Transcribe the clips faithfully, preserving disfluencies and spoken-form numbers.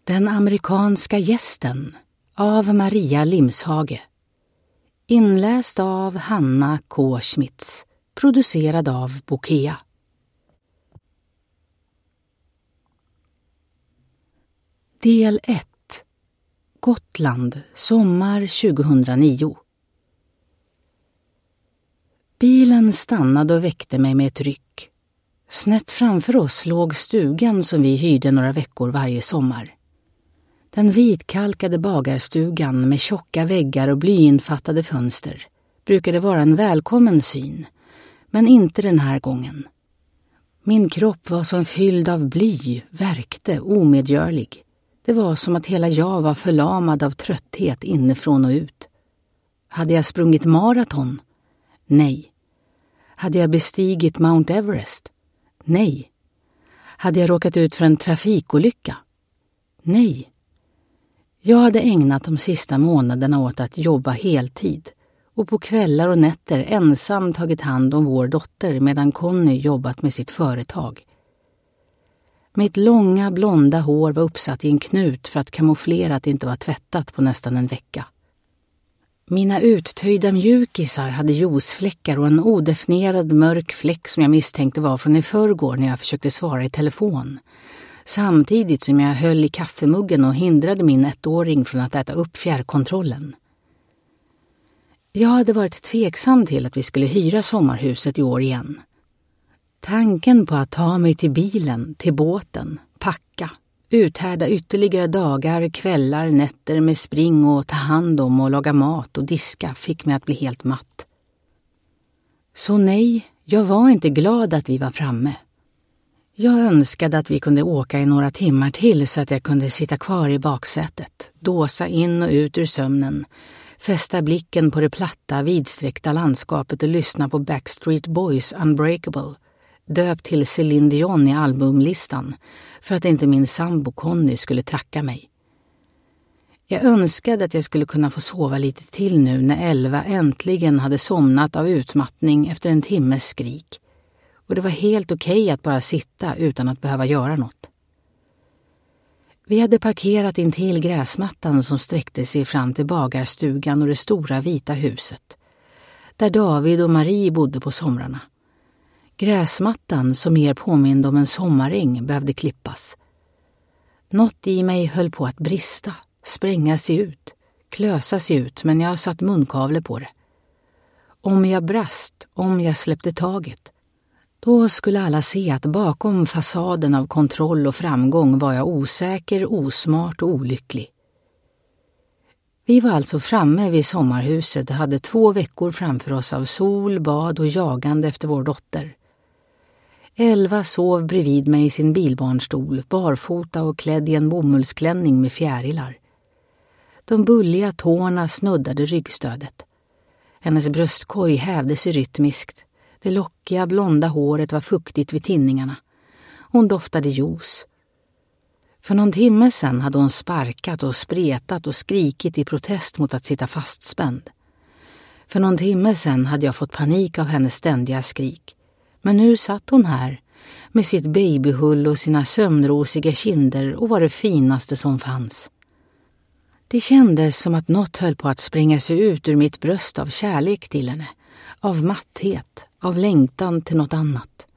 Den amerikanska gästen av Maria Limshage. Inläst av Hanna K. Schmitz. Producerad av Bokea. Del ett. Gotland, sommar tjugohundranio. Bilen stannade och väckte mig med ett ryck. Snett framför oss låg stugan som vi hyrde några veckor varje sommar. Den vitkalkade bagarstugan med tjocka väggar och blyinfattade fönster brukade vara en välkommen syn, men inte den här gången. Min kropp var som fylld av bly, värkte, omedgörlig. Det var som att hela jag var förlamad av trötthet inifrån och ut. Hade jag sprungit maraton? Nej. Hade jag bestigit Mount Everest? Nej. Hade jag råkat ut för en trafikolycka? Nej. Jag hade ägnat de sista månaderna åt att jobba heltid och på kvällar och nätter ensam tagit hand om vår dotter medan Conny jobbat med sitt företag. Mitt långa blonda hår var uppsatt i en knut för att kamouflera att det inte var tvättat på nästan en vecka. Mina uttöjda mjukisar hade juicefläckar och en odefinierad mörk fläck som jag misstänkte var från i förrgår när jag försökte svara i telefon. Samtidigt som jag höll i kaffemuggen och hindrade min ettåring från att äta upp fjärrkontrollen. Jag hade varit tveksam till att vi skulle hyra sommarhuset i år igen. Tanken på att ta mig till bilen, till båten, packa, uthärda ytterligare dagar, kvällar, nätter med spring och ta hand om och laga mat och diska fick mig att bli helt matt. Så nej, jag var inte glad att vi var framme. Jag önskade att vi kunde åka i några timmar till så att jag kunde sitta kvar i baksätet, dåsa in och ut ur sömnen, fästa blicken på det platta, vidsträckta landskapet och lyssna på Backstreet Boys Unbreakable, döpt till Celine Dion i albumlistan, för att inte min sambo Conny skulle tracka mig. Jag önskade att jag skulle kunna få sova lite till nu när Elva äntligen hade somnat av utmattning efter en timmes skrik. Och det var helt okej att bara sitta utan att behöva göra något. Vi hade parkerat in till gräsmattan som sträckte sig fram till bagarstugan och det stora vita huset, där David och Marie bodde på somrarna. Gräsmattan som mer påminde om en sommaräng behövde klippas. Något i mig höll på att brista, spränga sig ut, klösa sig ut, men jag satt munkavle på det. Om jag brast, om jag släppte taget, då skulle alla se att bakom fasaden av kontroll och framgång var jag osäker, osmart och olycklig. Vi var alltså framme vid sommarhuset och hade två veckor framför oss av sol, bad och jagande efter vår dotter. Elva sov bredvid mig i sin bilbarnstol, barfota och klädd i en bomullsklänning med fjärilar. De bulliga tårna snuddade ryggstödet. Hennes bröstkorg hävde sig rytmiskt. Det lockiga blonda håret var fuktigt vid tinningarna. Hon doftade juice. För någon timme sedan hade hon sparkat och spretat och skrikit i protest mot att sitta fastspänd. För någon timme sedan hade jag fått panik av hennes ständiga skrik. Men nu satt hon här med sitt babyhull och sina sömnrosiga kinder och var det finaste som fanns. Det kändes som att något höll på att spränga sig ut ur mitt bröst av kärlek till henne, av matthet, av längtan till något annat.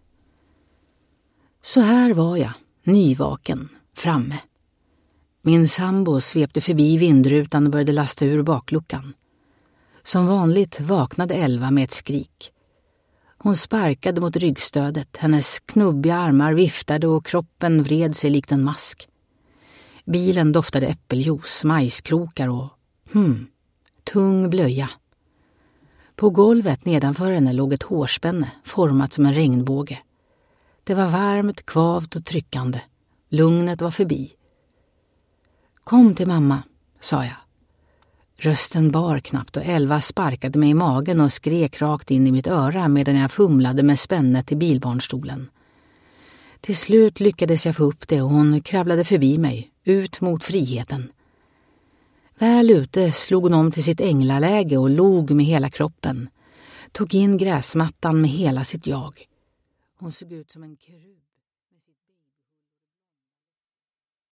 Så här var jag, nyvaken, framme. Min sambo svepte förbi vindrutan och började lasta ur bakluckan. Som vanligt vaknade Elva med ett skrik. Hon sparkade mot ryggstödet, hennes knubbiga armar viftade och kroppen vred sig likt en mask. Bilen doftade äppeljuice, majskrokar och, hmm, tung blöja. På golvet nedanför henne låg ett hårspänne, format som en regnbåge. Det var varmt, kvavt och tryckande. Lugnet var förbi. Kom till mamma, sa jag. Rösten bar knappt och Elva sparkade mig i magen och skrek rakt in i mitt öra medan jag fumlade med spännet i bilbarnstolen. Till slut lyckades jag få upp det och hon kravlade förbi mig, ut mot friheten. Väl ute slog hon om till sitt änglaläge och log med hela kroppen. Tog in gräsmattan med hela sitt jag. Hon såg ut som en kerub.